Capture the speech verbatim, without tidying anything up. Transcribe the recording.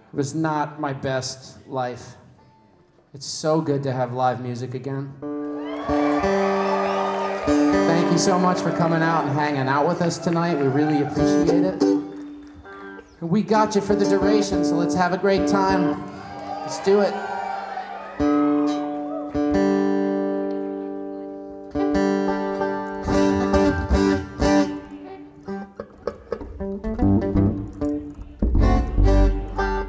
It was not my best life. It's so good to have live music again. Thank you so much for coming out and hanging out with us tonight. We really appreciate it. We got you for the duration, so let's have a great time. Let's do it.